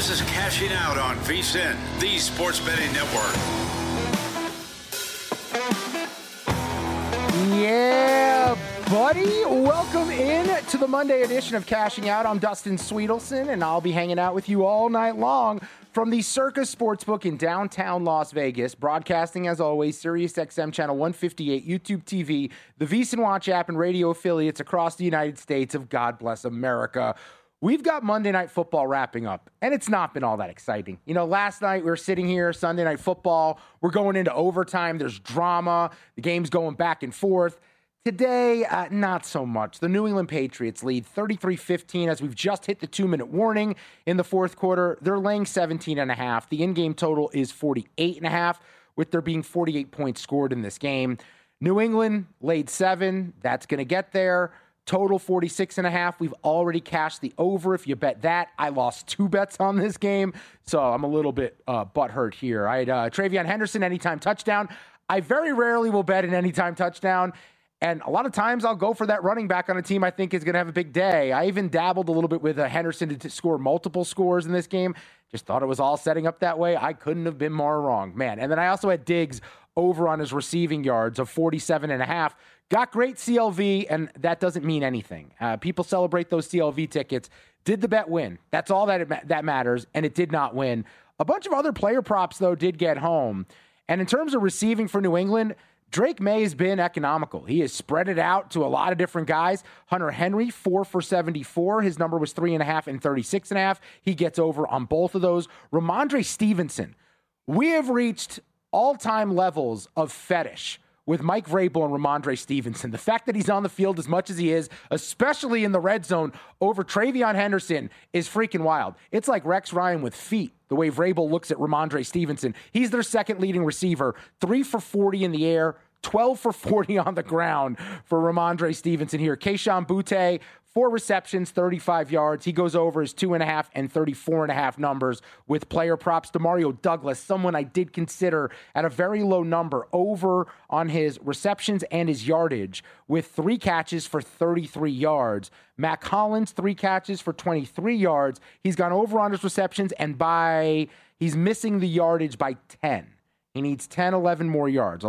This is Cashing Out on VSiN, the sports betting network. Yeah, buddy. Welcome in to the Monday edition of Cashing Out. I'm Dustin Sweetelson, and I'll be hanging out with you all night long from the Circus Sportsbook in downtown Las Vegas, broadcasting, as always, SiriusXM Channel 158, YouTube TV, the VSiN Watch app, and radio affiliates across the United States of God Bless America. We've got Monday Night Football wrapping up, and it's not been all that exciting. You know, last night we were sitting here, Sunday Night Football. We're going into overtime. There's drama. The game's going back and forth. Today, not so much. The New England Patriots lead 33-15 as we've just hit the 2-minute warning in the fourth quarter. They're laying 17.5. The in-game total is 48.5, with there being 48 points scored in this game. New England laid 7. That's going to get there. Total 46.5. We've already cashed the over. If you bet that, I lost 2 bets on this game, so I'm a little bit butthurt here. I had Travion Henderson anytime touchdown. I very rarely will bet an anytime touchdown, and a lot of times I'll go for that running back on a team I think is going to have a big day. I even dabbled a little bit with Henderson to score multiple scores in this game. Just thought it was all setting up that way. I couldn't have been more wrong, man. And then I also had Diggs over on his receiving yards of 47.5. Got great CLV, and that doesn't mean anything. People celebrate those CLV tickets. Did the bet win? That's all that matters, and it did not win. A bunch of other player props, though, did get home. And in terms of receiving for New England, Drake May has been economical. He has spread it out to a lot of different guys. Hunter Henry, 4 for 74. His number was 3.5 and 36.5. He gets over on both of those. Ramondre Stevenson. We have reached all-time levels of fetish with Mike Vrabel and Ramondre Stevenson. The fact that he's on the field as much as he is, especially in the red zone over Travion Henderson, is freaking wild. It's like Rex Ryan with feet, the way Vrabel looks at Ramondre Stevenson. He's their second leading receiver, 3 for 40 in the air, 12 for 40 on the ground for Ramondre Stevenson here. Kayshon Boutte, 4 receptions, 35 yards. He goes over his 2.5 and 34.5 numbers with player props. Demario Douglas, someone I did consider at a very low number, over on his receptions and his yardage with 3 catches for 33 yards. Mac Hollins, 3 catches for 23 yards. He's gone over on his receptions, and he's missing the yardage by 10. He needs 10 more yards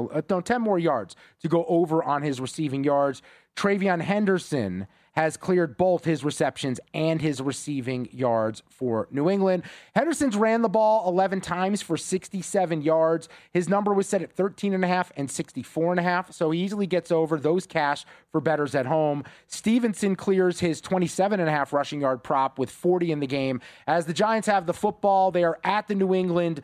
to go over on his receiving yards. Travion Henderson has cleared both his receptions and his receiving yards for New England. Henderson's ran the ball 11 times for 67 yards. His number was set at 13.5 and 64.5, so he easily gets over those cash for bettors at home. Stevenson clears his 27.5 rushing yard prop with 40 in the game. As the Giants have the football, they are at the New England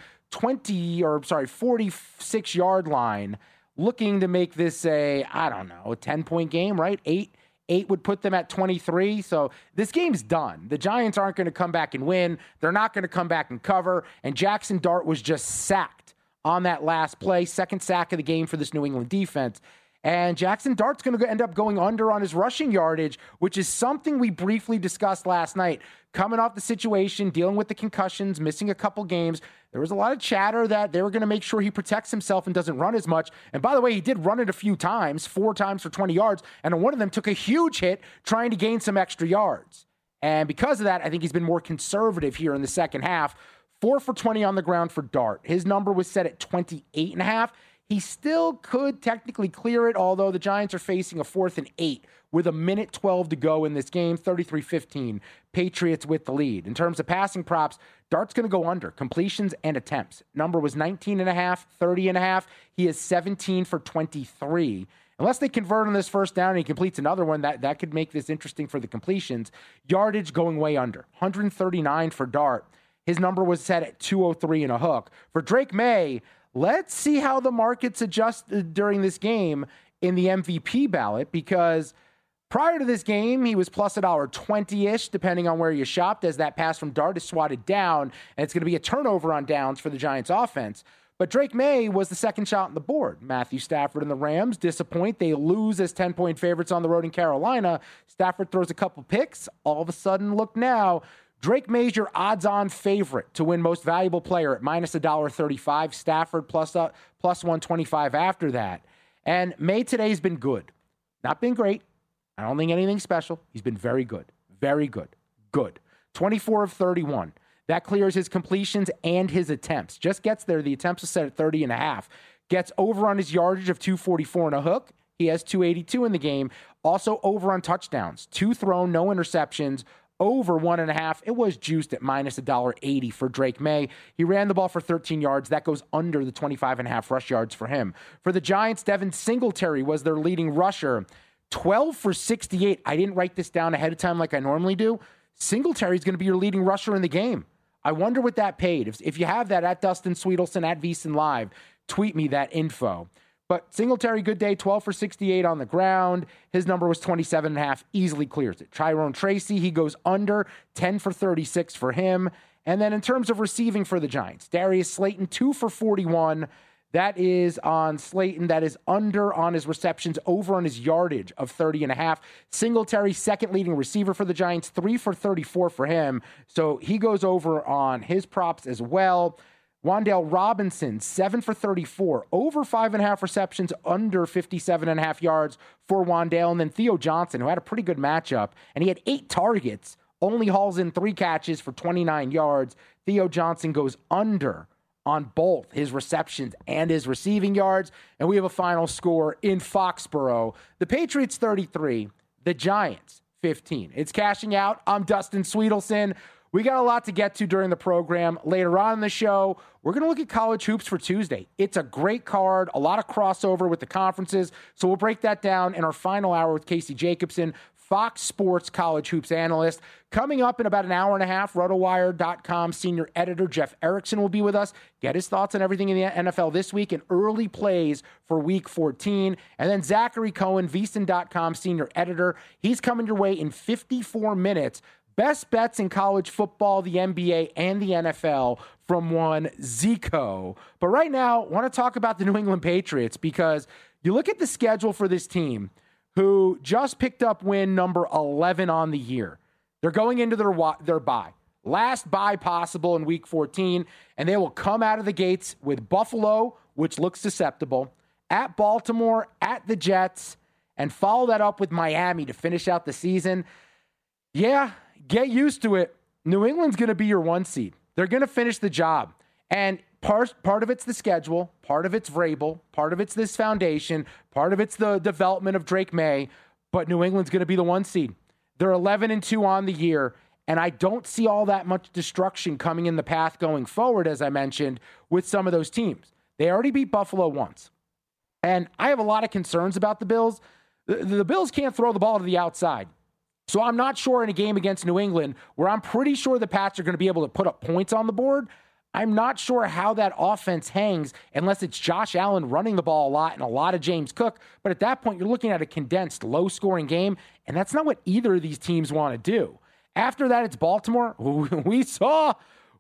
46-yard line, looking to make this a 10-point game, right? 8 would put them at 23. So this game's done. The Giants aren't going to come back and win. They're not going to come back and cover. And Jackson Dart was just sacked on that last play, second sack of the game for this New England defense. And Jackson Dart's going to end up going under on his rushing yardage, which is something we briefly discussed last night. Coming off the situation, dealing with the concussions, missing a couple games, there was a lot of chatter that they were going to make sure he protects himself and doesn't run as much. And by the way, he did run it a few times, 4 times for 20 yards, and one of them took a huge hit trying to gain some extra yards. And because of that, I think he's been more conservative here in the second half. 4 for 20 on the ground for Dart. His number was set at 28.5. He still could technically clear it, although the Giants are facing a 4th and 8 with 1:12 to go in this game, 33-15. Patriots with the lead. In terms of passing props, Dart's going to go under completions and attempts. Number was 19.5, 30.5. He is 17 for 23. Unless they convert on this first down and he completes another one, that could make this interesting for the completions. Yardage going way under, 139 for Dart. His number was set at 203 and a hook. For Drake May, let's see how the markets adjust during this game in the MVP ballot, because prior to this game, he was plus $1.20-ish, depending on where you shopped, as that pass from Dart is swatted down, and it's going to be a turnover on downs for the Giants offense. But Drake May was the second shot on the board. Matthew Stafford and the Rams disappoint. They lose as 10-point favorites on the road in Carolina. Stafford throws a couple picks. All of a sudden, look now, Drake May's your odds-on favorite to win most valuable player at minus $1.35. Stafford plus 125 after that. And May today's been good. Not been great. I don't think anything special. He's been very good. Very good. Good. 24 of 31. That clears his completions and his attempts. Just gets there. The attempts are set at 30.5. Gets over on his yardage of 244 and a hook. He has 282 in the game. Also over on touchdowns. 2 thrown, no interceptions. Over 1.5. It was juiced at minus $1.80 for Drake May. He ran the ball for 13 yards. That goes under the 25.5 rush yards for him. For the Giants, Devin Singletary was their leading rusher. 12 for 68. I didn't write this down ahead of time like I normally do. Singletary's going to be your leading rusher in the game. I wonder what that paid. If you have that, at Dustin Sweetelson, at VSiN Live, tweet me that info. But Singletary, good day, 12 for 68 on the ground. His number was 27.5, easily clears it. Tyrone Tracy, he goes under, 10 for 36 for him. And then in terms of receiving for the Giants, Darius Slayton, 2 for 41. That is on Slayton. That is under on his receptions, over on his yardage of 30.5. Singletary, second leading receiver for the Giants, 3 for 34 for him. So he goes over on his props as well. Wan'Dale Robinson, 7 for 34, over 5.5 receptions, under 57.5 yards for Wan'Dale. And then Theo Johnson, who had a pretty good matchup, and he had 8 targets, only hauls in 3 catches for 29 yards. Theo Johnson goes under on both his receptions and his receiving yards. And we have a final score in Foxborough. The Patriots 33, the Giants 15. It's cashing out. I'm Dustin Sweetelson. We got a lot to get to during the program. Later on in the show, we're going to look at college hoops for Tuesday. It's a great card, a lot of crossover with the conferences. So we'll break that down in our final hour with Casey Jacobson, Fox Sports college hoops analyst. Coming up in about an hour and a half, RotoWire.com senior editor Jeff Erickson will be with us. Get his thoughts on everything in the NFL this week and early plays for Week 14. And then Zachary Cohen, VSiN.com senior editor. He's coming your way in 54 minutes. Best bets in college football, the NBA, and the NFL from one Zico. But right now, I want to talk about the New England Patriots because you look at the schedule for this team who just picked up win number 11 on the year. They're going into their bye. Last bye possible in Week 14, and they will come out of the gates with Buffalo, which looks susceptible, at Baltimore, at the Jets, and follow that up with Miami to finish out the season. Yeah, get used to it. New England's going to be your 1 seed. They're going to finish the job. And part of it's the schedule, part of it's Vrabel, part of it's this foundation, part of it's the development of Drake May, but New England's going to be the 1 seed. They're 11-2 on the year, and I don't see all that much destruction coming in the path going forward, as I mentioned, with some of those teams. They already beat Buffalo once. And I have a lot of concerns about the Bills. The Bills can't throw the ball to the outside. So I'm not sure in a game against New England, where I'm pretty sure the Pats are going to be able to put up points on the board, I'm not sure how that offense hangs unless it's Josh Allen running the ball a lot and a lot of James Cook. But at that point, you're looking at a condensed, low-scoring game, and that's not what either of these teams want to do. After that, it's Baltimore. We saw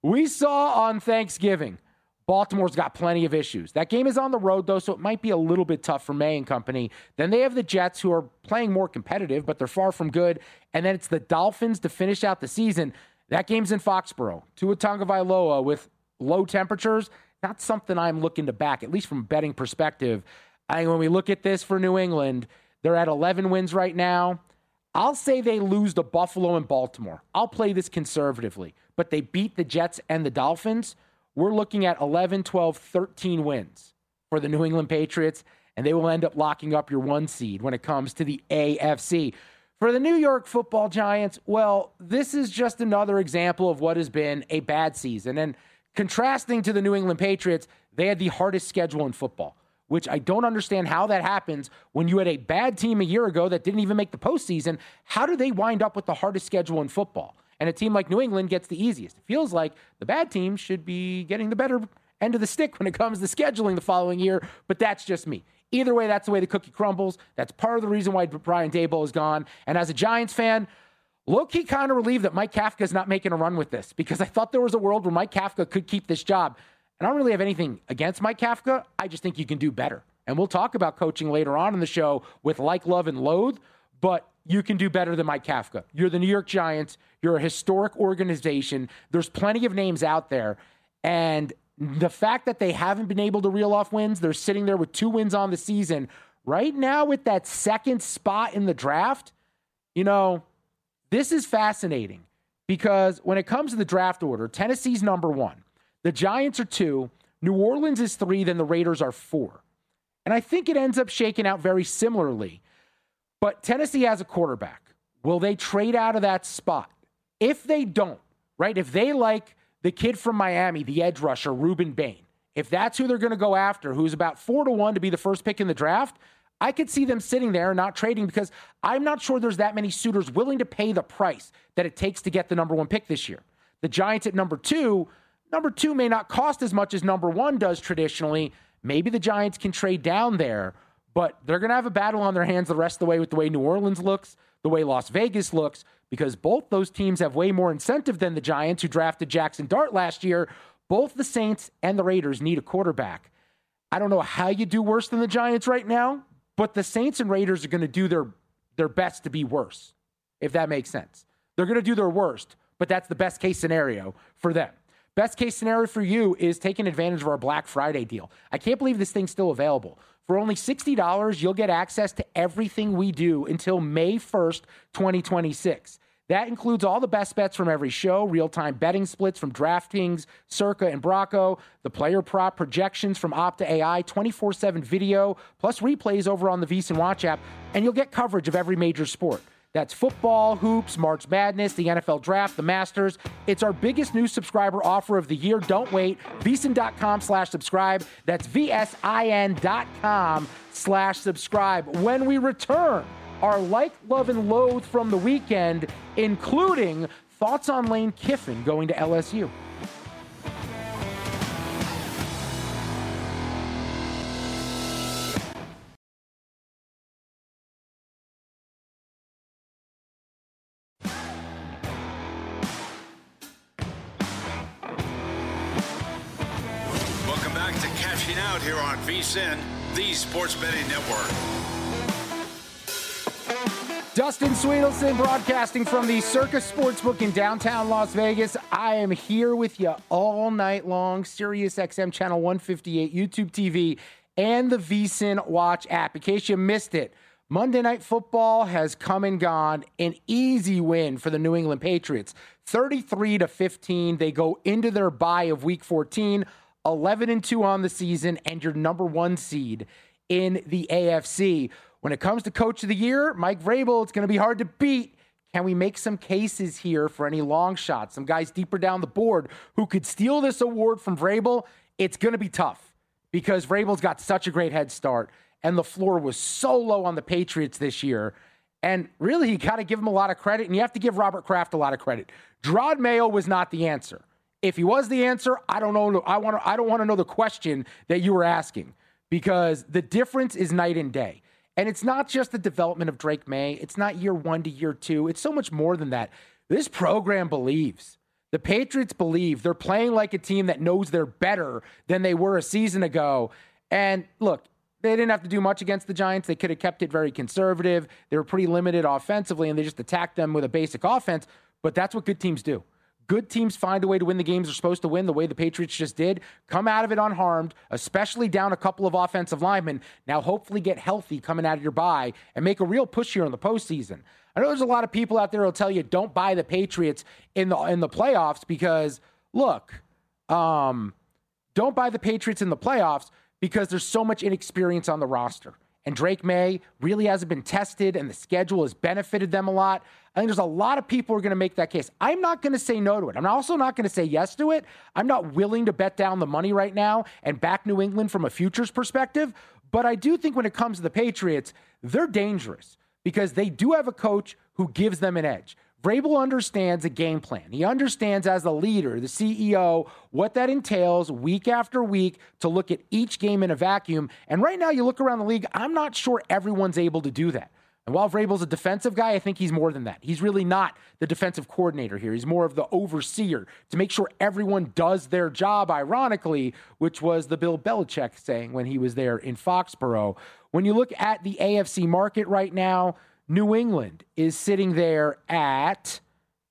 on Thanksgiving, Baltimore's got plenty of issues. That game is on the road, though, so it might be a little bit tough for May and company. Then they have the Jets, who are playing more competitive, but they're far from good. And then it's the Dolphins to finish out the season. That game's in Foxborough. Tua Tagovailoa with low temperatures, not something I'm looking to back, at least from a betting perspective. When we look at this for New England, they're at 11 wins right now. I'll say they lose to Buffalo and Baltimore. I'll play this conservatively, but they beat the Jets and the Dolphins. We're looking at 11, 12, 13 wins for the New England Patriots, and they will end up locking up your 1 seed when it comes to the AFC. For the New York Football Giants, well, this is just another example of what has been a bad season. And contrasting to the New England Patriots, they had the hardest schedule in football, which I don't understand how that happens when you had a bad team a year ago that didn't even make the postseason. How do they wind up with the hardest schedule in football? And a team like New England gets the easiest. It feels like the bad team should be getting the better end of the stick when it comes to scheduling the following year, but that's just me. Either way, that's the way the cookie crumbles. That's part of the reason why Brian Daboll is gone. And as a Giants fan, low-key kind of relieved that Mike Kafka's not making a run with this, because I thought there was a world where Mike Kafka could keep this job. And I don't really have anything against Mike Kafka. I just think you can do better. And we'll talk about coaching later on in the show with like, love, and loathe, but you can do better than Mike Kafka. You're the New York Giants. You're a historic organization. There's plenty of names out there. And the fact that they haven't been able to reel off wins, they're sitting there with 2 wins on the season. Right now with that second spot in the draft, this is fascinating. because when it comes to the draft order, Tennessee's number 1. The Giants are 2. New Orleans is 3. Then the Raiders are 4. And I think it ends up shaking out very similarly. But Tennessee has a quarterback. Will they trade out of that spot? If they don't, right? If they like the kid from Miami, the edge rusher, Reuben Bain, if that's who they're going to go after, who's about 4-1 to be the first pick in the draft, I could see them sitting there and not trading because I'm not sure there's that many suitors willing to pay the price that it takes to get the number 1 pick this year. The Giants at number 2 may not cost as much as number 1 does traditionally. Maybe the Giants can trade down there, but they're going to have a battle on their hands the rest of the way with the way New Orleans looks, the way Las Vegas looks, because both those teams have way more incentive than the Giants, who drafted Jackson Dart last year. Both the Saints and the Raiders need a quarterback. I don't know how you do worse than the Giants right now, but the Saints and Raiders are going to do their best to be worse, if that makes sense. They're going to do their worst, but that's the best case scenario for them. Best case scenario for you is taking advantage of our Black Friday deal. I can't believe this thing's still available. For only $60, you'll get access to everything we do until May 1st, 2026. That includes all the best bets from every show, real-time betting splits from DraftKings, Circa, and Bracco, the player prop projections from Opta AI, 24/7 video, plus replays over on the VSiN Watch app, and you'll get coverage of every major sport. That's football, hoops, March Madness, the NFL Draft, the Masters. It's our biggest new subscriber offer of the year. Don't wait. VSiN.com/subscribe. That's VSIN.com/subscribe. When we return, our like, love, and loathe from the weekend, including thoughts on Lane Kiffin going to LSU. Welcome back to Cashing Out here on VSiN, the Sports Betting Network. Dustin Sweetelson broadcasting from the Circus Sportsbook in downtown Las Vegas. I am here with you all night long. Sirius XM Channel 158, YouTube TV, and the VSiN Watch app. In case you missed it, Monday Night Football has come and gone. An easy win for the New England Patriots. 33-15. They go into their bye of Week 14, 11-2 on the season, and your number 1 seed in the AFC. When it comes to Coach of the Year, Mike Vrabel, it's going to be hard to beat. Can we make some cases here for any long shots? Some guys deeper down the board who could steal this award from Vrabel? It's going to be tough because Vrabel's got such a great head start, and the floor was so low on the Patriots this year. And really, you got to give him a lot of credit, and you have to give Robert Kraft a lot of credit. Gerard Mayo was not the answer. If he was the answer, I don't know. I don't want to know the question that you were asking, because the difference is night and day. And it's not just the development of Drake May. It's not year 1 to year 2. It's so much more than that. This program believes. The Patriots believe. They're playing like a team that knows they're better than they were a season ago. And look, they didn't have to do much against the Giants. They could have kept it very conservative. They were pretty limited offensively, and they just attacked them with a basic offense. But that's what good teams do. Good teams find a way to win the games they're supposed to win, the way the Patriots just did. Come out of it unharmed, especially down a couple of offensive linemen. Now hopefully get healthy coming out of your bye and make a real push here in the postseason. I know there's a lot of people out there who'll tell you don't buy the Patriots in the playoffs because, look, don't buy the Patriots in the playoffs because there's so much inexperience on the roster. And Drake May really hasn't been tested, and the schedule has benefited them a lot. I think there's a lot of people who are going to make that case. I'm not going to say no to it. I'm also not going to say yes to it. I'm not willing to bet down the money right now and back New England from a futures perspective. But I do think when it comes to the Patriots, they're dangerous because they do have a coach who gives them an edge. Vrabel understands a game plan. He understands as the leader, the CEO, what that entails week after week to look at each game in a vacuum. And right now you look around the league, I'm not sure everyone's able to do that. And while Vrabel's a defensive guy, I think he's more than that. He's really not the defensive coordinator here. He's more of the overseer to make sure everyone does their job, ironically, which was the Bill Belichick saying when he was there in Foxborough. When you look at the AFC market right now, New England is sitting there at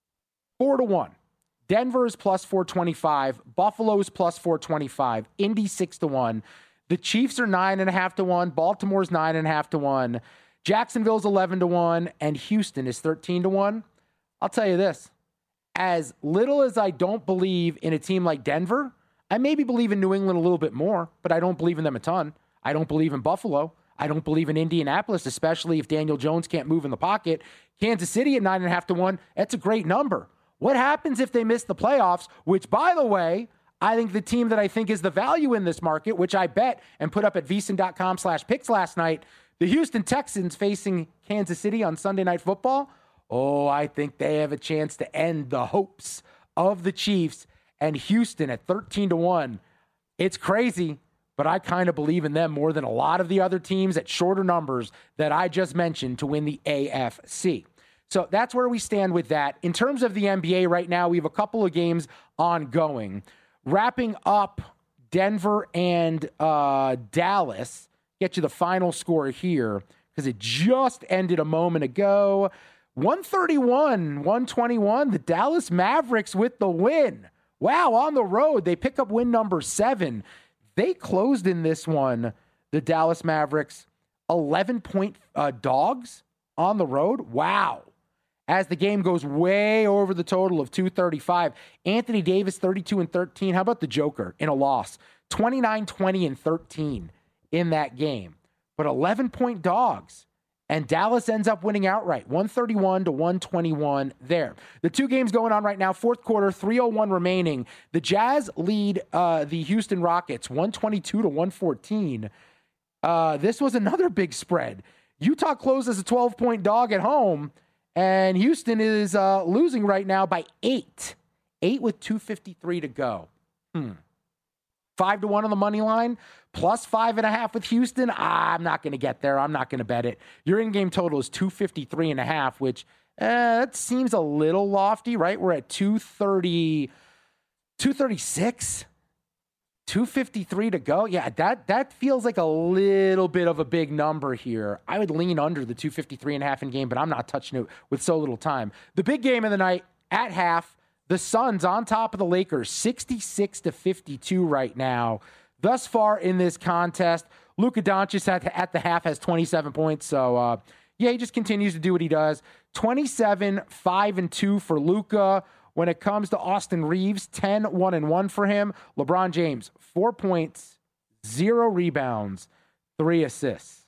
4-1. Denver is plus 425. Buffalo's plus 425. Indy 6-1. The Chiefs are 9.5-1. Baltimore's 9.5-1. Jacksonville's 11-1. And Houston is 13-1. I'll tell you this. as little as I don't believe in a team like Denver, I maybe believe in New England a little bit more, but I don't believe in them a ton. I don't believe in Buffalo. I don't believe in Indianapolis, especially if Daniel Jones can't move in the pocket. Kansas City at 9.5 to 1, that's a great number. What happens if they miss the playoffs, which, by the way, I think the team that I think is the value in this market, which I bet and put up at vsin.com/picks last night, the Houston Texans facing Kansas City on Sunday Night Football. Oh, I think they have a chance to end the hopes of the Chiefs and Houston at 13 to 1. It's crazy, but I kind of believe in them more than a lot of the other teams at shorter numbers that I just mentioned to win the AFC. So that's where we stand with that. In terms of the NBA right now, we have a couple of games ongoing. Wrapping up Denver and Dallas. Get you the final score here because it just ended a moment ago. 131-121, the Dallas Mavericks with the win. Wow, on the road, they pick up win number 7. They closed in this one, the Dallas Mavericks, 11-point dogs on the road. Wow. As the game goes way over the total of 235. Anthony Davis, 32-13. How about the Joker in a loss? 29-20-13 in that game. But 11-point dogs. And Dallas ends up winning outright, 131-121 there. The two games going on right now, fourth quarter, 3:01 remaining. The Jazz lead the Houston Rockets, 122-114. This was another big spread. Utah closes a 12-point dog at home, and Houston is losing right now by 8. 8 with 2:53 to go. 5 to 1 on the money line, plus 5.5 with Houston. I'm not going to get there. I'm not going to bet it. Your in-game total is 253.5, which that seems a little lofty, right? We're at 236, 253 to go. Yeah, that feels like a little bit of a big number here. I would lean under the 253.5 in game, but I'm not touching it with so little time. The big game of the night at half. The Suns on top of the Lakers, 66-52 right now. Thus far in this contest, Luka Doncic at the half has 27 points. So, he just continues to do what he does. 27, 5-2 for Luka. When it comes to Austin Reeves, 10, 1-1 for him. LeBron James, 4 points, 0 rebounds, 3 assists.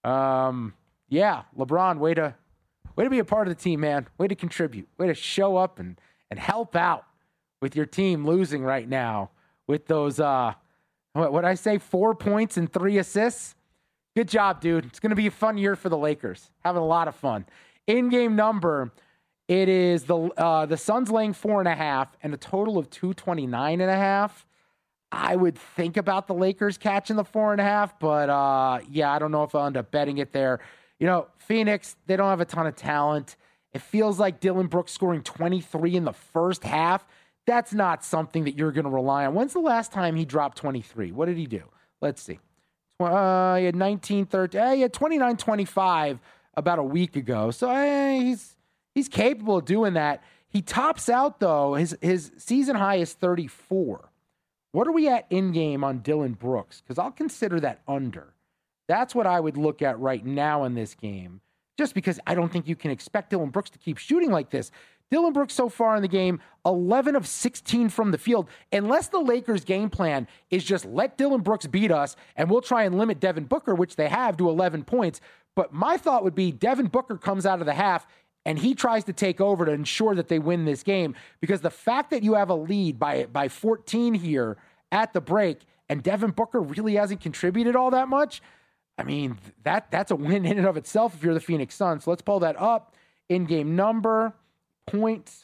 LeBron, way to be a part of the team, man. Way to contribute. Way to show up and help out with your team losing right now with those, what I say, 4 points and 3 assists. Good job, dude. It's going to be a fun year for the Lakers. Having a lot of fun. In-game number, it is the Suns laying 4.5 and a total of 229.5. I would think about the Lakers catching the 4.5, but I don't know if I'll end up betting it there. Phoenix, they don't have a ton of talent. It feels like Dillon Brooks scoring 23 in the first half. That's not something that you're going to rely on. When's the last time he dropped 23? What did he do? Let's see. He had 19-13. He had 29-25 about a week ago. So he's capable of doing that. He tops out, though. His season high is 34. What are we at in-game on Dillon Brooks? Because I'll consider that under. That's what I would look at right now in this game. Just because I don't think you can expect Dillon Brooks to keep shooting like this. Dillon Brooks so far in the game, 11 of 16 from the field. Unless the Lakers' game plan is just let Dillon Brooks beat us and we'll try and limit Devin Booker, which they have, to 11 points. But my thought would be Devin Booker comes out of the half and he tries to take over to ensure that they win this game. Because the fact that you have a lead by 14 here at the break and Devin Booker really hasn't contributed all that much, I mean, that's a win in and of itself if you're the Phoenix Suns. So let's pull that up. In-game number, points,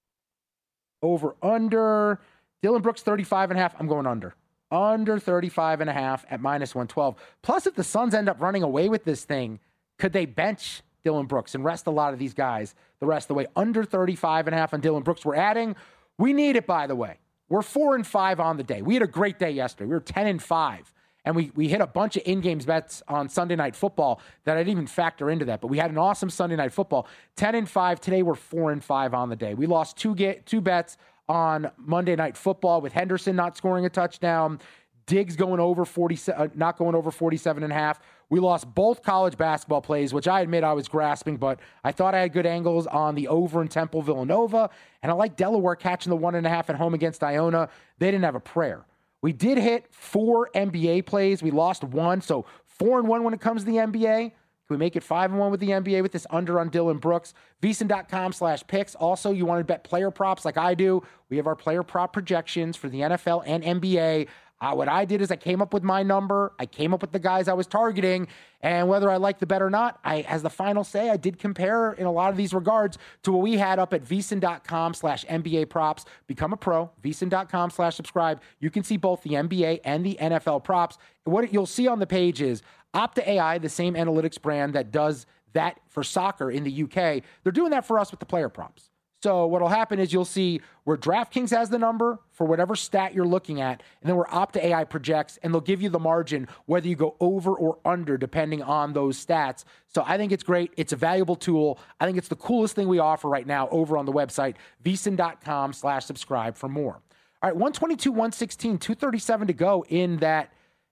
over, under. Dillon Brooks, 35.5. I'm going under. Under 35.5 at -112. Plus, if the Suns end up running away with this thing, could they bench Dillon Brooks and rest a lot of these guys the rest of the way? Under 35.5 on Dillon Brooks. We're adding. We need it, by the way. We're 4-5 on the day. We had a great day yesterday. We were 10-5. And we hit a bunch of in-game bets on Sunday Night Football that I didn't even factor into that. But we had an awesome Sunday Night Football. 10-5. Today we're 4-5 on the day. We lost two bets on Monday Night Football with Henderson not scoring a touchdown. Diggs going over 40, not going over 47.5. We lost both college basketball plays, which I admit I was grasping, but I thought I had good angles on the over in Temple Villanova, and I like Delaware catching the 1.5 at home against Iona. They didn't have a prayer. We did hit 4 NBA plays. We lost 1, so 4-1 when it comes to the NBA. Can we make it 5-1 with the NBA with this under on Dylan Brooks? VSiN.com/picks. Also, you want to bet player props like I do. We have our player prop projections for the NFL and NBA. What I did is I came up with my number. I came up with the guys I was targeting. And whether I like the bet or not, as the final say, I did compare in a lot of these regards to what we had up at VSiN.com/NBA props. Become a pro. VSiN.com/subscribe. You can see both the NBA and the NFL props. What you'll see on the page is Opta AI, the same analytics brand that does that for soccer in the UK. They're doing that for us with the player props. So what will happen is you'll see where DraftKings has the number for whatever stat you're looking at, and then where Opta AI projects, and they'll give you the margin whether you go over or under depending on those stats. So I think it's great. It's a valuable tool. I think it's the coolest thing we offer right now over on the website, VSiN.com/subscribe for more. All right, 122, 116, 2:37 to go in that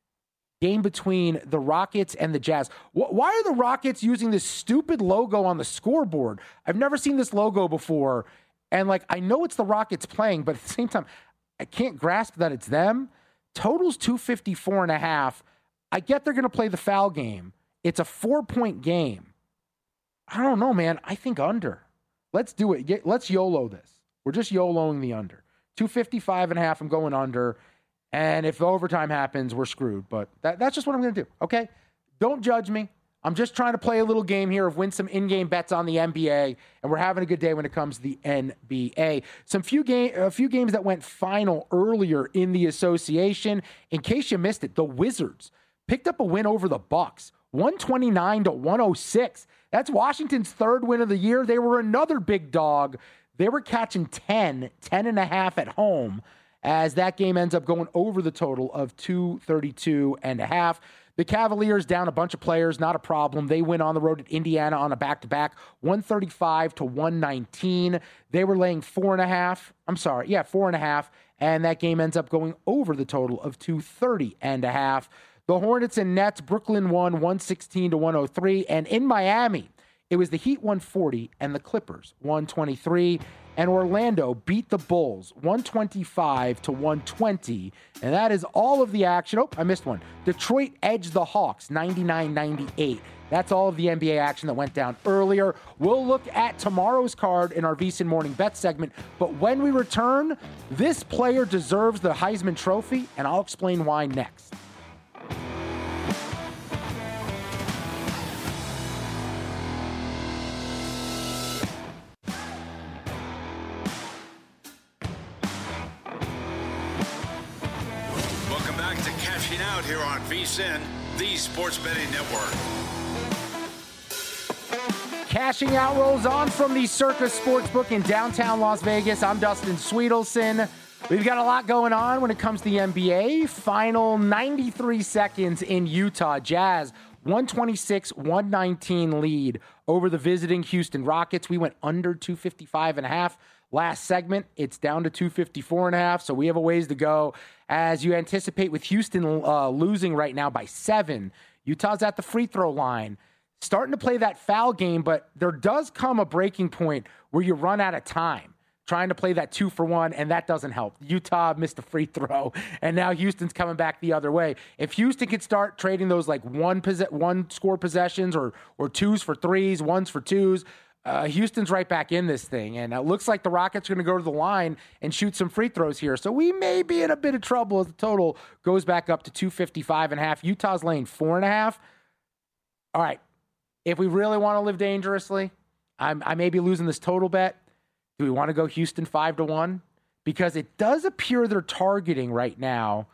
game between the Rockets and the Jazz. Why are the Rockets using this stupid logo on the scoreboard? I've never seen this logo before. And, I know it's the Rockets playing, but at the same time, I can't grasp that it's them. Total's 254.5. I get they're going to play the foul game. It's a 4-point game. I don't know, man. I think under. Let's do it. Let's YOLO this. We're just YOLOing the under. 255.5, I'm going under. And if overtime happens, we're screwed. But that's just what I'm going to do, okay? Don't judge me. I'm just trying to play a little game here of win some in-game bets on the NBA, and we're having a good day when it comes to the NBA. A few games that went final earlier in the association. In case you missed it, the Wizards picked up a win over the Bucks, 129-106. That's Washington's 3rd win of the year. They were another big dog. They were catching 10.5 at home, as that game ends up going over the total of 232.5. The Cavaliers down a bunch of players, not a problem. They win on the road at Indiana on a back-to-back, 135-119. They were laying 4.5, and that game ends up going over the total of 230.5. The Hornets and Nets, Brooklyn won 116-103, and in Miami, it was the Heat 140 and the Clippers 123. And Orlando beat the Bulls 125-120. And that is all of the action. Oh, I missed one. Detroit edged the Hawks 99-98. That's all of the NBA action that went down earlier. We'll look at tomorrow's card in our VSiN Morning Bet segment. But when we return, this player deserves the Heisman Trophy, and I'll explain why next. Out here on VSiN, the Sports Betting Network. Cashing Out rolls on from the Circus Sportsbook in downtown Las Vegas. I'm Dustin Sweetelson. We've got a lot going on when it comes to the NBA. Final 93 seconds in Utah. Jazz 126-119 lead over the visiting Houston Rockets. We went under 255.5. Last segment, it's down to 254.5, so we have a ways to go. As you anticipate with Houston losing right now by 7, Utah's at the free throw line, starting to play that foul game, but there does come a breaking point where you run out of time trying to play that 2-for-1, and that doesn't help. Utah missed a free throw, and now Houston's coming back the other way. If Houston could start trading those one score possessions or 2s for 3s, 1s for 2s, Houston's right back in this thing, and it looks like the Rockets are going to go to the line and shoot some free throws here. So we may be in a bit of trouble as the total goes back up to 255.5. Utah's laying 4.5. All right, if we really want to live dangerously, I may be losing this total bet. Do we want to go Houston 5-1? Because it does appear they're targeting right now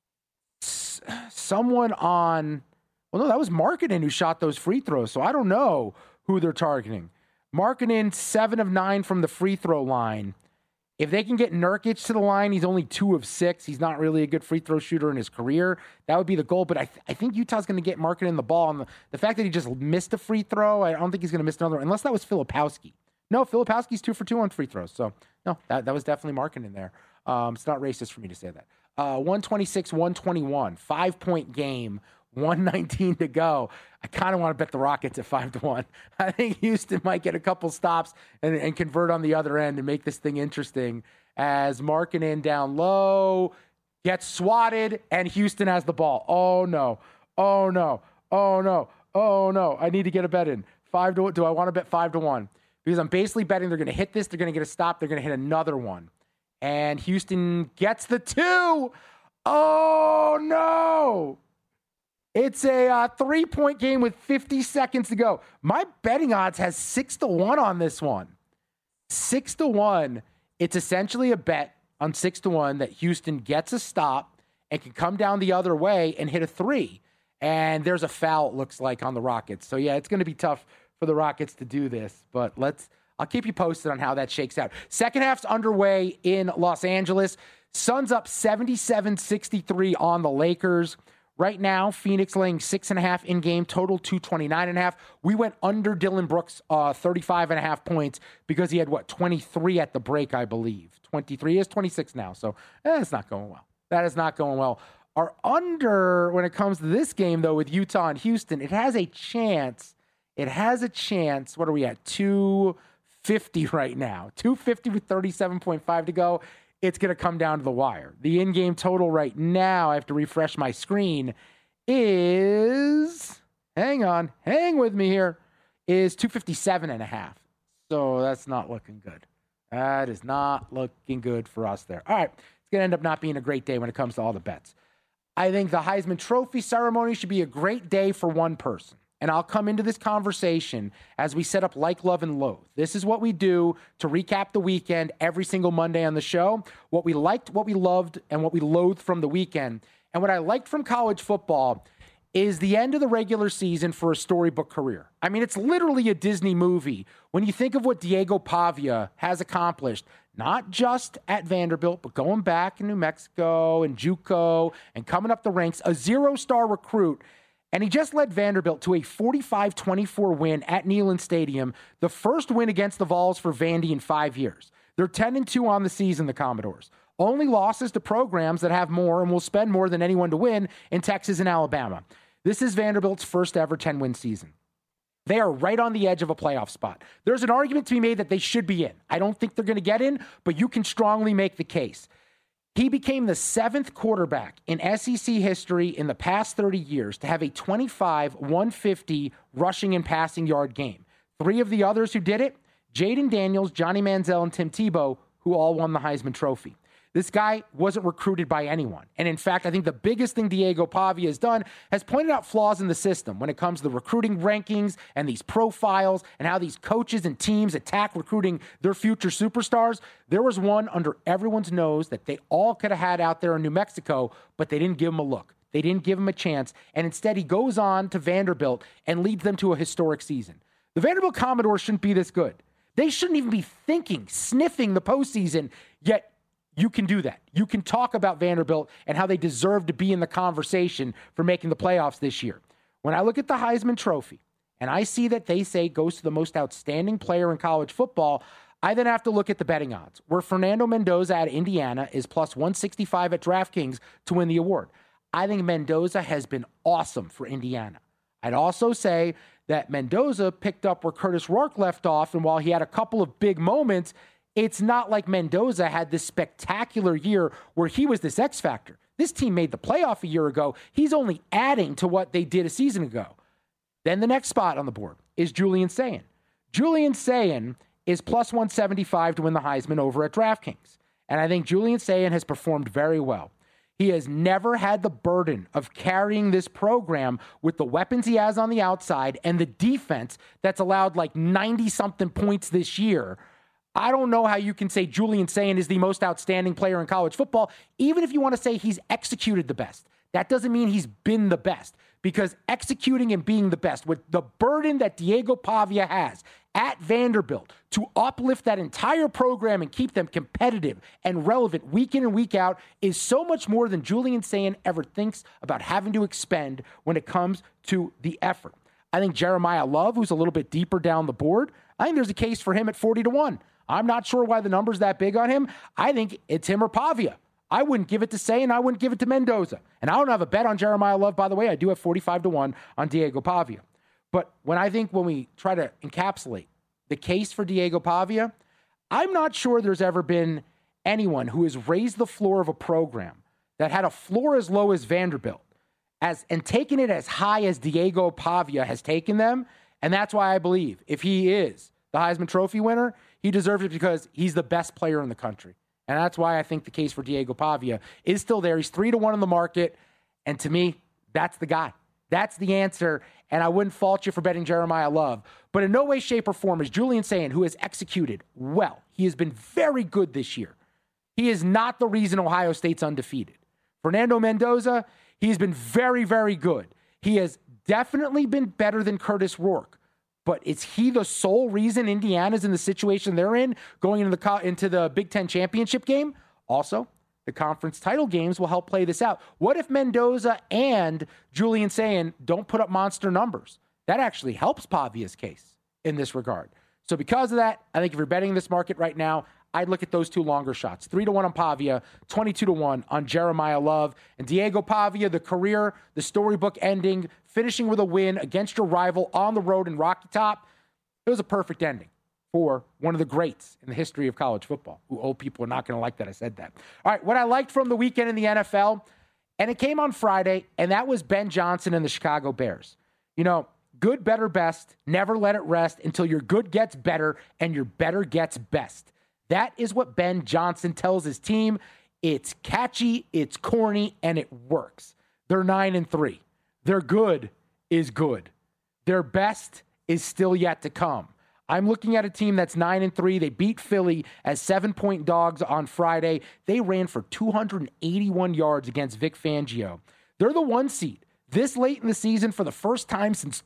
someone on. Well, no, that was Markkanen who shot those free throws, so I don't know who they're targeting. Markkanen 7 of 9 from the free throw line. If they can get Nurkic to the line, he's only 2 of 6. He's not really a good free throw shooter in his career. That would be the goal. But I think Utah's going to get Markkanen the ball. And the fact that he just missed a free throw, I don't think he's going to miss another, unless that was Filipowski. No, Filipowski's 2 for 2 on free throws. So, no, that was definitely Markkanen there. It's not racist for me to say that. 126-121, 5-point game, 119 to go. I kind of want to bet the Rockets at 5-1. I think Houston might get a couple stops and convert on the other end and make this thing interesting as Markkanen down low gets swatted and Houston has the ball. Oh, no. Oh, no. Oh, no. Oh, no. I need to get a bet in. 5-1. Do I want to bet 5-1? Because I'm basically betting they're going to hit this. They're going to get a stop. They're going to hit another one. And Houston gets the 2. Oh, no. It's a 3-point game with 50 seconds to go. My betting odds has 6-1 on this one. 6-1. It's essentially a bet on 6-1 that Houston gets a stop and can come down the other way and hit a 3. And there's a foul, it looks like, on the Rockets. So, yeah, it's going to be tough for the Rockets to do this. But I'll keep you posted on how that shakes out. Second half's underway in Los Angeles. Suns up 77-63 on the Lakers. Right now, Phoenix laying 6.5 in-game, total 229.5. We went under Dillon Brooks 35.5 points because he had, 23 at the break, I believe. 23. He has 26 now, so it's not going well. That is not going well. Our under, when it comes to this game, though, with Utah and Houston, it has a chance. What are we at? 250 right now. 250 with 37.5 to go. It's going to come down to the wire. The in-game total right now, I have to refresh my screen, is, hang with me here, is 257.5. So that's not looking good. That is not looking good for us there. All right, it's going to end up not being a great day when it comes to all the bets. I think the Heisman Trophy ceremony should be a great day for one person. And I'll come into this conversation as we set up Like, Love, and Loathe. This is what we do to recap the weekend every single Monday on the show. What we liked, what we loved, and what we loathed from the weekend. And what I liked from college football is the end of the regular season for a storybook career. I mean, it's literally a Disney movie. When you think of what Diego Pavia has accomplished, not just at Vanderbilt, but going back in New Mexico and JUCO and coming up the ranks, a 0-star recruit. And he just led Vanderbilt to a 45-24 win at Neyland Stadium, the first win against the Vols for Vandy in 5 years. They're 10-2 on the season, the Commodores. Only losses to programs that have more and will spend more than anyone to win in Texas and Alabama. This is Vanderbilt's first ever 10-win season. They are right on the edge of a playoff spot. There's an argument to be made that they should be in. I don't think they're going to get in, but you can strongly make the case. He became the 7th quarterback in SEC history in the past 30 years to have a 25-150 rushing and passing yard game. 3 of the others who did it, Jaden Daniels, Johnny Manziel, and Tim Tebow, who all won the Heisman Trophy. This guy wasn't recruited by anyone. And in fact, I think the biggest thing Diego Pavia has done has pointed out flaws in the system when it comes to the recruiting rankings and these profiles and how these coaches and teams attack recruiting their future superstars. There was one under everyone's nose that they all could have had out there in New Mexico, but they didn't give him a look. They didn't give him a chance. And instead, he goes on to Vanderbilt and leads them to a historic season. The Vanderbilt Commodores shouldn't be this good. They shouldn't even be sniffing the postseason, yet you can do that. You can talk about Vanderbilt and how they deserve to be in the conversation for making the playoffs this year. When I look at the Heisman Trophy and I see that they say goes to the most outstanding player in college football, I then have to look at the betting odds, where Fernando Mendoza at Indiana is plus 165 at DraftKings to win the award. I think Mendoza has been awesome for Indiana. I'd also say that Mendoza picked up where Curtis Rourke left off, and while he had a couple of big moments, it's not like Mendoza had this spectacular year where he was this X factor. This team made the playoff a year ago. He's only adding to what they did a season ago. Then the next spot on the board is Julian Sayin. Julian Sayin is plus 175 to win the Heisman over at DraftKings. And I think Julian Sayin has performed very well. He has never had the burden of carrying this program with the weapons he has on the outside and the defense that's allowed like 90-something points this year. I don't know how you can say Julian Sayin is the most outstanding player in college football, even if you want to say he's executed the best. That doesn't mean he's been the best, because executing and being the best, with the burden that Diego Pavia has at Vanderbilt to uplift that entire program and keep them competitive and relevant week in and week out, is so much more than Julian Sayin ever thinks about having to expend when it comes to the effort. I think Jeremiah Love, who's a little bit deeper down the board, I think there's a case for him at 40-1. I'm not sure why the number's that big on him. I think it's him or Pavia. I wouldn't give it to Say, and I wouldn't give it to Mendoza. And I don't have a bet on Jeremiah Love, by the way. I do have 45-1 on Diego Pavia. But when we try to encapsulate the case for Diego Pavia, I'm not sure there's ever been anyone who has raised the floor of a program that had a floor as low as Vanderbilt and taken it as high as Diego Pavia has taken them. And that's why I believe if he is the Heisman Trophy winner, he deserves it because he's the best player in the country. And that's why I think the case for Diego Pavia is still there. He's 3-1 in the market. And to me, that's the guy. That's the answer. And I wouldn't fault you for betting Jeremiah Love. But in no way, shape, or form is Julian Sayin, who has executed well. He has been very good this year. He is not the reason Ohio State's undefeated. Fernando Mendoza, he's been very, very good. He has definitely been better than Curtis Rourke. But is he the sole reason Indiana's in the situation they're in going into the Big Ten championship game? Also, the conference title games will help play this out. What if Mendoza and Julian Sayin don't put up monster numbers? That actually helps Pavia's case in this regard. So because of that, I think if you're betting this market right now, I'd look at those two longer shots. 3-1 on Pavia, 22-1 on Jeremiah Love. And Diego Pavia, the career, the storybook ending, finishing with a win against your rival on the road in Rocky Top. It was a perfect ending for one of the greats in the history of college football. Old people are not going to like that I said that. All right, what I liked from the weekend in the NFL, and it came on Friday, and that was Ben Johnson and the Chicago Bears. You know, good, better, best. Never let it rest until your good gets better and your better gets best. That is what Ben Johnson tells his team. It's catchy, it's corny, and it works. They're 9-3. Their good is good. Their best is still yet to come. I'm looking at a team that's 9-3. They beat Philly as 7-point dogs on Friday. They ran for 281 yards against Vic Fangio. They're the 1 seed. This late in the season, for the first time since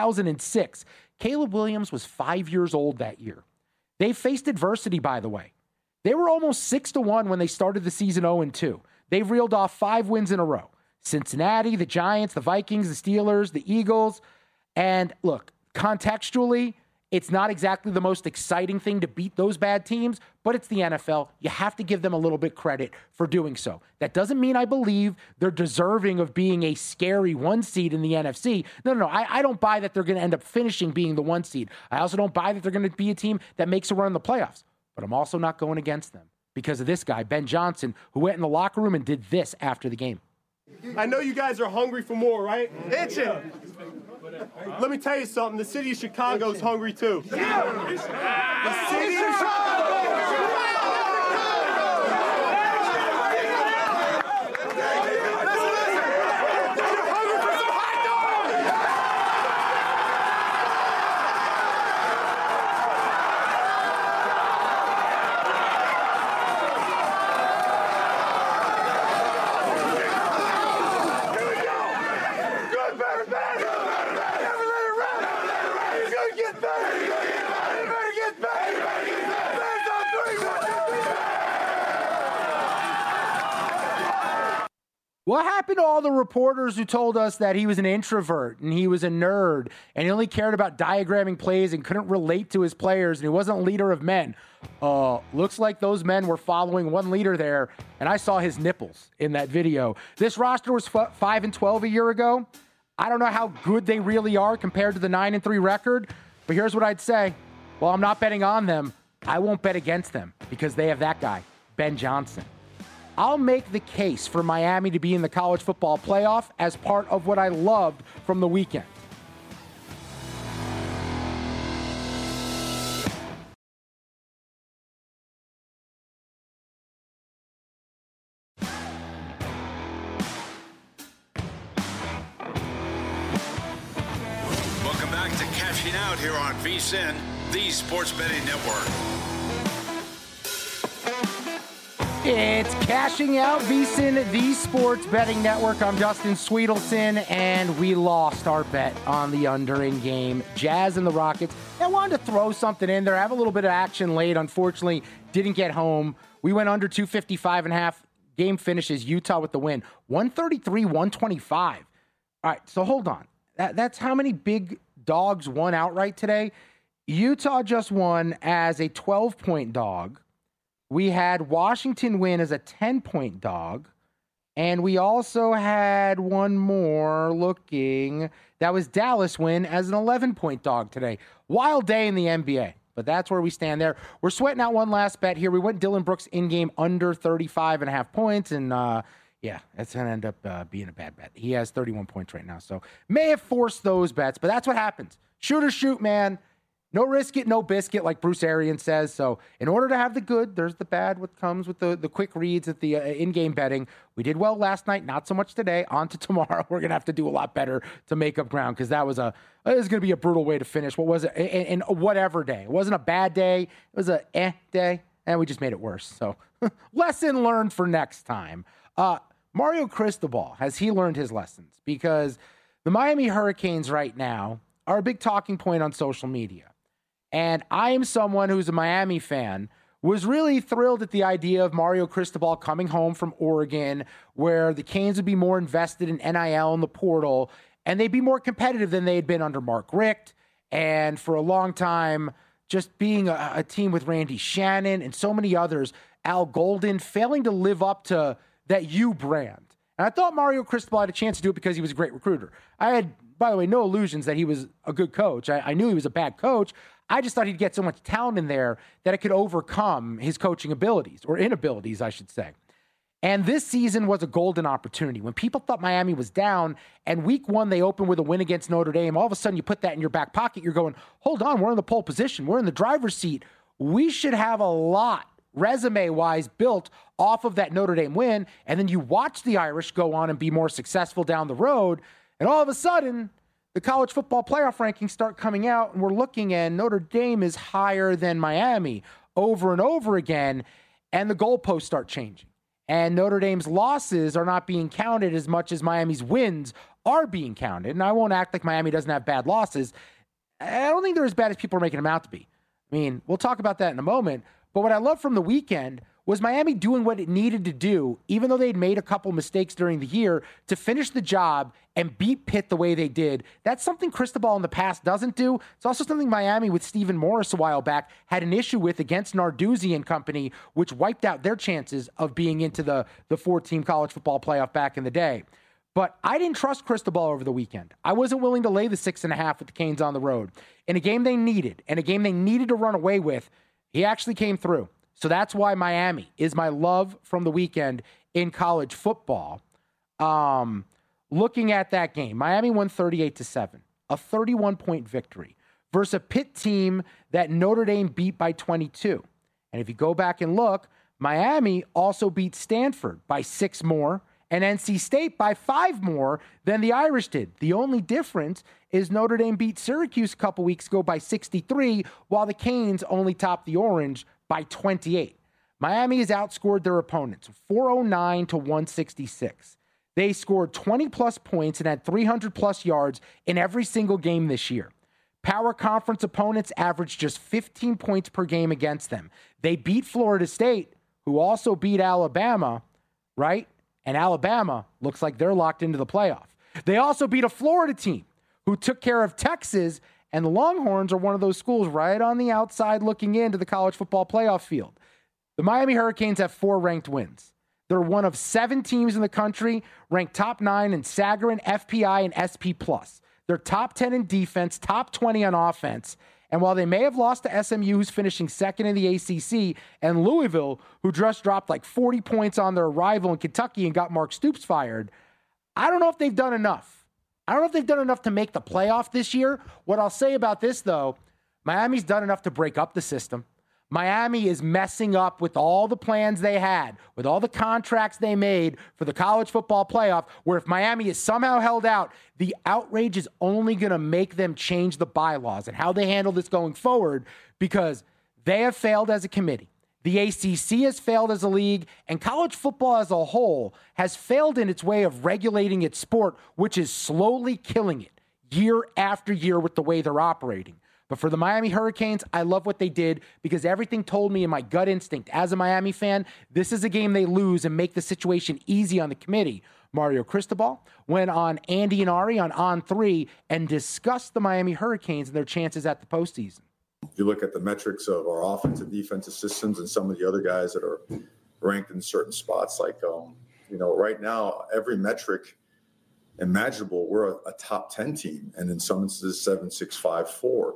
2006, Caleb Williams was 5 years old that year. They faced adversity, by the way. They were almost 6-1 when they started the season 0-2. They've reeled off 5 wins in a row. Cincinnati, the Giants, the Vikings, the Steelers, the Eagles. And look, contextually, it's not exactly the most exciting thing to beat those bad teams, but it's the NFL. You have to give them a little bit credit for doing so. That doesn't mean I believe they're deserving of being a scary 1 seed in the NFC. No. I don't buy that they're going to end up finishing being the 1 seed. I also don't buy that they're going to be a team that makes a run in the playoffs. But I'm also not going against them because of this guy, Ben Johnson, who went in the locker room and did this after the game. I know you guys are hungry for more, right? Itching. Let me tell you something. The city of Chicago is hungry too. The city of Chicago. What happened to all the reporters who told us that he was an introvert and he was a nerd and he only cared about diagramming plays and couldn't relate to his players and he wasn't a leader of men? Looks like those men were following one leader there, and I saw his nipples in that video. This roster was 5-12 a year ago. I don't know how good they really are compared to the 9-3 record, but here's what I'd say. Well, I'm not betting on them. I won't bet against them because they have that guy, Ben Johnson. I'll make the case for Miami to be in the college football playoff as part of what I loved from the weekend. Welcome back to Cashing Out here on VSiN, the Sports Betting Network. It's Cashing Out, VSiN, the Sports Betting Network. I'm Dustin Sweetelson, and we lost our bet on the under in game. Jazz and the Rockets. I wanted to throw something in there. I have a little bit of action late. Unfortunately, didn't get home. We went under 255.5. Game finishes Utah with the win. 133-125. All right, so hold on. That's how many big dogs won outright today. Utah just won as a 12-point dog. We had Washington win as a 10-point dog. And we also had one more looking. That was Dallas win as an 11-point dog today. Wild day in the NBA. But that's where we stand there. We're sweating out one last bet here. We went Dylan Brooks in-game under 35.5 points. And, it's going to end up being a bad bet. He has 31 points right now. So may have forced those bets. But that's what happens. Shoot or shoot, man. No risk it, no biscuit, like Bruce Arians says. So in order to have the good, there's the bad, what comes with the quick reads at the in-game betting. We did well last night, not so much today. On to tomorrow. We're going to have to do a lot better to make up ground because it was going to be a brutal way to finish. What was it? In whatever day. It wasn't a bad day. It was a day, and we just made it worse. So lesson learned for next time. Mario Cristobal, has he learned his lessons? Because the Miami Hurricanes right now are a big talking point on social media. And I am someone who's a Miami fan, was really thrilled at the idea of Mario Cristobal coming home from Oregon, where the Canes would be more invested in NIL and the portal, and they'd be more competitive than they had been under Mark Richt. And for a long time, just being a team with Randy Shannon and so many others, Al Golden, failing to live up to that U brand. And I thought Mario Cristobal had a chance to do it because he was a great recruiter. I had, by the way, no illusions that he was a good coach. I knew he was a bad coach. I just thought he'd get so much talent in there that it could overcome his coaching abilities, or inabilities, I should say. And this season was a golden opportunity. When people thought Miami was down, and week one they opened with a win against Notre Dame, all of a sudden you put that in your back pocket. You're going, hold on, we're in the pole position. We're in the driver's seat. We should have a lot, resume-wise, built off of that Notre Dame win. And then you watch the Irish go on and be more successful down the road. And all of a sudden, the college football playoff rankings start coming out, and we're looking, and Notre Dame is higher than Miami over and over again, and the goalposts start changing. And Notre Dame's losses are not being counted as much as Miami's wins are being counted. And I won't act like Miami doesn't have bad losses. I don't think they're as bad as people are making them out to be. I mean, we'll talk about that in a moment. But what I love from the weekend was Miami doing what it needed to do, even though they'd made a couple mistakes during the year, to finish the job and beat Pitt the way they did. That's something Cristobal in the past doesn't do. It's also something Miami with Stephen Morris a while back had an issue with against Narduzzi and company, which wiped out their chances of being into the four-team college football playoff back in the day. But I didn't trust Cristobal over the weekend. I wasn't willing to lay the 6.5 with the Canes on the road. In a game they needed, and a game they needed to run away with, he actually came through. So that's why Miami is my love from the weekend in college football. Looking at that game, Miami won 38-7, a 31-point victory versus a Pitt team that Notre Dame beat by 22. And if you go back and look, Miami also beat Stanford by 6 more and NC State by 5 more than the Irish did. The only difference is Notre Dame beat Syracuse a couple weeks ago by 63, while the Canes only topped the Orange by 28. Miami has outscored their opponents 409 to 166. They scored 20-plus points and had 300-plus yards in every single game this year. Power conference opponents averaged just 15 points per game against them. They beat Florida State, who also beat Alabama, right? And Alabama looks like they're locked into the playoff. They also beat a Florida team who took care of Texas, and the Longhorns are one of those schools right on the outside looking into the college football playoff field. The Miami Hurricanes have 4 ranked wins. They're one of 7 teams in the country ranked top 9 in Sagarin, FPI, and SP+. They're top 10 in defense, top 20 on offense. And while they may have lost to SMU, who's finishing second in the ACC, and Louisville, who just dropped like 40 points on their rival in Kentucky and got Mark Stoops fired, I don't know if they've done enough. I don't know if they've done enough to make the playoff this year. What I'll say about this, though, Miami's done enough to break up the system. Miami is messing up with all the plans they had, with all the contracts they made for the college football playoff, where if Miami is somehow held out, the outrage is only going to make them change the bylaws and how they handle this going forward, because they have failed as a committee. The ACC has failed as a league, and college football as a whole has failed in its way of regulating its sport, which is slowly killing it year after year with the way they're operating. But for the Miami Hurricanes, I love what they did, because everything told me in my gut instinct as a Miami fan, this is a game they lose and make the situation easy on the committee. Mario Cristobal went on Andy and Ari on On3 and discussed the Miami Hurricanes and their chances at the postseason. If you look at the metrics of our offensive, defensive systems and some of the other guys that are ranked in certain spots, like, right now, every metric imaginable, we're a top 10 team, and in some instances 7, 6, 5, 4.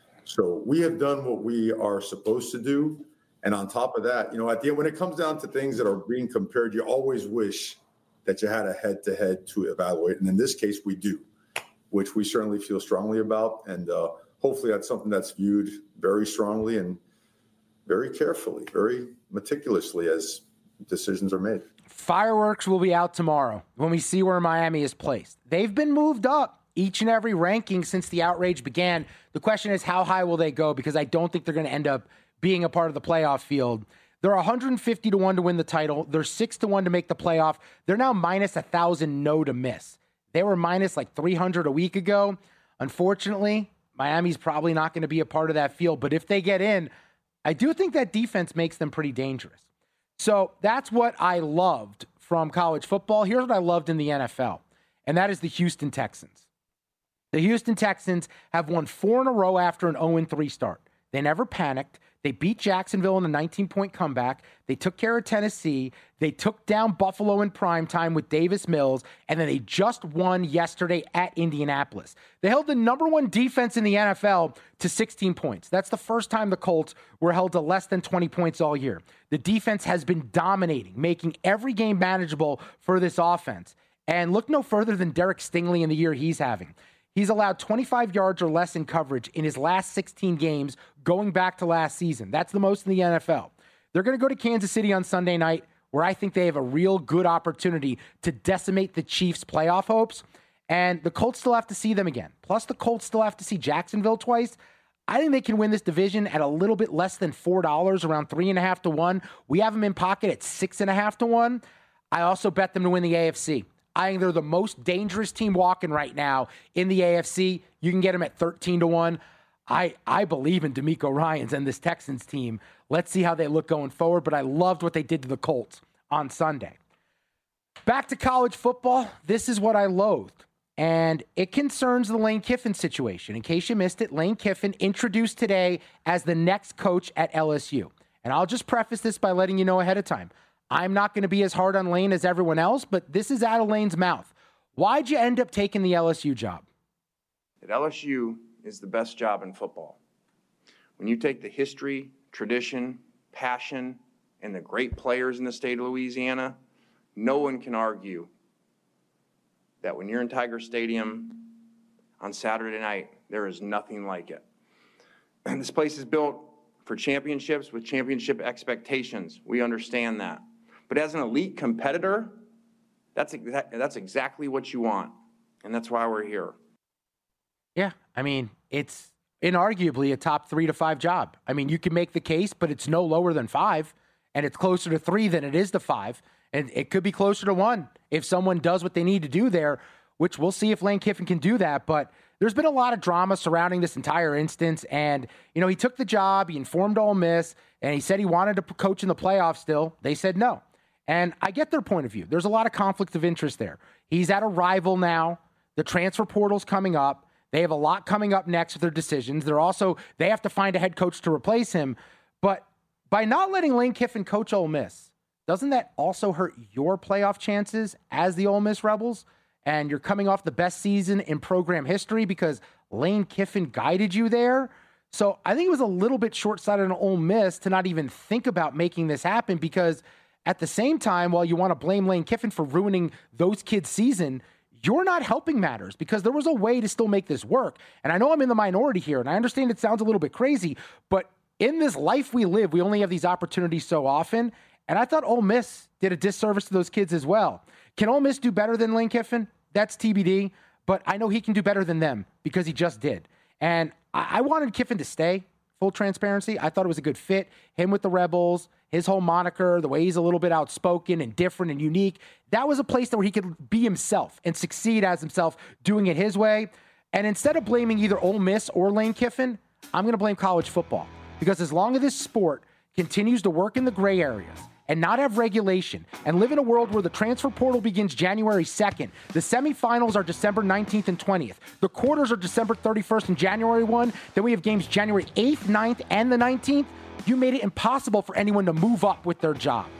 So we have done what we are supposed to do. And on top of that, at the end, when it comes down to things that are being compared, you always wish that you had a head-to-head to evaluate. And in this case, we do, which we certainly feel strongly about. And hopefully that's something that's viewed very strongly and very carefully, very meticulously as decisions are made. Fireworks will be out tomorrow when we see where Miami is placed. They've been moved up each and every ranking since the outrage began. The question is, how high will they go? Because I don't think they're going to end up being a part of the playoff field. They're 150 to 1 to win the title. They're 6 to 1 to make the playoff. They're now minus 1,000 no to miss. They were minus like 300 a week ago. Unfortunately, Miami's probably not going to be a part of that field. But if they get in, I do think that defense makes them pretty dangerous. So that's what I loved from college football. Here's what I loved in the NFL, and that is the Houston Texans. The Houston Texans have won 4 in a row after an 0-3 start. They never panicked. They beat Jacksonville in a 19-point comeback. They took care of Tennessee. They took down Buffalo in primetime with Davis Mills, and then they just won yesterday at Indianapolis. They held the number 1 defense in the NFL to 16 points. That's the first time the Colts were held to less than 20 points all year. The defense has been dominating, making every game manageable for this offense. And look no further than Derek Stingley in the year he's having. He's allowed 25 yards or less in coverage in his last 16 games going back to last season. That's the most in the NFL. They're going to go to Kansas City on Sunday night, where I think they have a real good opportunity to decimate the Chiefs' playoff hopes. And the Colts still have to see them again. Plus, the Colts still have to see Jacksonville twice. I think they can win this division at a little bit less than $4, around 3.5 to 1. We have them in pocket at 6.5 to 1. I also bet them to win the AFC. I think they're the most dangerous team walking right now in the AFC. You can get them at 13 to 1. I believe in DeMeco Ryans and this Texans team. Let's see how they look going forward, but I loved what they did to the Colts on Sunday. Back to college football, this is what I loathed, and it concerns the Lane Kiffin situation. In case you missed it, Lane Kiffin introduced today as the next coach at LSU. And I'll just preface this by letting you know ahead of time. I'm not going to be as hard on Lane as everyone else, but this is out of Lane's mouth. Why'd you end up taking the LSU job? At LSU is the best job in football. When you take the history, tradition, passion, and the great players in the state of Louisiana, no one can argue that when you're in Tiger Stadium on Saturday night, there is nothing like it. And this place is built for championships with championship expectations. We understand that. But as an elite competitor, that's exactly what you want. And that's why we're here. Yeah, I mean, it's inarguably a top 3 to 5 job. I mean, you can make the case, but it's no lower than 5, and it's closer to 3 than it is to 5. And it could be closer to 1 if someone does what they need to do there, which we'll see if Lane Kiffin can do that. But there's been a lot of drama surrounding this entire instance. And, he took the job, he informed Ole Miss, and he said he wanted to coach in the playoffs still. They said no. And I get their point of view. There's a lot of conflict of interest there. He's at a rival now. The transfer portal's coming up. They have a lot coming up next with their decisions. They have to find a head coach to replace him. But by not letting Lane Kiffin coach Ole Miss, doesn't that also hurt your playoff chances as the Ole Miss Rebels? And you're coming off the best season in program history because Lane Kiffin guided you there. So I think it was a little bit short-sighted on Ole Miss to not even think about making this happen, because at the same time, while you want to blame Lane Kiffin for ruining those kids' season, you're not helping matters, because there was a way to still make this work. And I know I'm in the minority here, and I understand it sounds a little bit crazy, but in this life we live, we only have these opportunities so often. And I thought Ole Miss did a disservice to those kids as well. Can Ole Miss do better than Lane Kiffin? That's TBD, but I know he can do better than them because he just did. And I wanted Kiffin to stay, full transparency. I thought it was a good fit. Him with the Rebels, his whole moniker, the way he's a little bit outspoken and different and unique. That was a place where he could be himself and succeed as himself, doing it his way. And instead of blaming either Ole Miss or Lane Kiffin, I'm going to blame college football. Because as long as this sport continues to work in the gray areas, and not have regulation and live in a world where the transfer portal begins January 2nd, the semifinals are December 19th and 20th, the quarters are December 31st and January 1, then we have games January 8th, 9th, and the 19th, you made it impossible for anyone to move up with their job.